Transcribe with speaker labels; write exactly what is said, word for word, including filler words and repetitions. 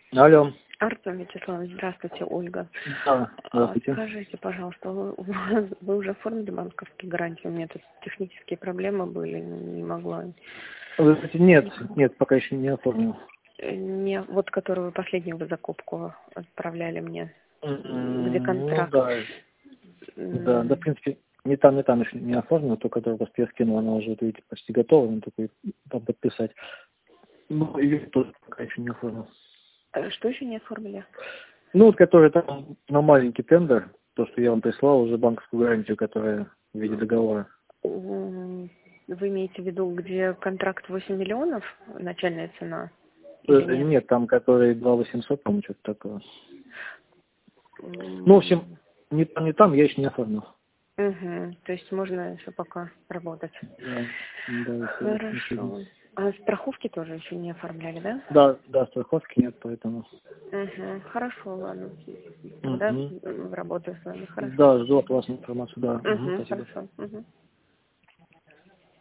Speaker 1: Алло.
Speaker 2: Артем Вячеславович, здравствуйте, Ольга.
Speaker 1: Да,
Speaker 2: А,
Speaker 1: здравствуйте.
Speaker 2: Скажите, пожалуйста, вы, у вас- вы уже оформили банковские гарантии? У меня тут технические проблемы были, не могла.
Speaker 1: Вы знаете, нет, нет, пока еще не оформил.
Speaker 2: Э, Не, вот которую вы последнюю вы закупку отправляли мне, где
Speaker 1: М, Ну
Speaker 2: контракт.
Speaker 1: да, да, да, в
Speaker 2: М,
Speaker 1: принципе, не там, не там еще не оформил, то, которую просто я скинул, она уже, вот видите, почти готова, надо только её там подписать. Ну, ее тоже пока еще не оформил.
Speaker 2: э, Что еще не оформили?
Speaker 1: Ну, вот, который там на маленький тендер, то, что я вам прислал, уже банковскую гарантию, которая в виде договора.
Speaker 2: М, Вы имеете в виду, где контракт восемь миллионов, начальная цена, или
Speaker 1: Э,
Speaker 2: нет?
Speaker 1: Нет, там, который два восемьсот, по-моему, что-то такое. Ну, в общем,
Speaker 2: М,
Speaker 1: не там, не там, я еще не оформил.
Speaker 2: Мгм. То есть можно еще пока работать.
Speaker 1: Да, да, если не трудно.
Speaker 2: Хорошо. А страховки тоже еще не оформляли, да?
Speaker 1: Да, да, страховки нет, поэтому.
Speaker 2: Угу. Хорошо, ладно. Тогда
Speaker 1: Мгм.
Speaker 2: м, работаю с вами. Хорошо.
Speaker 1: Да, жду от вас информацию, да. Мгм,
Speaker 2: Угу,
Speaker 1: спасибо.
Speaker 2: хорошо. Угу.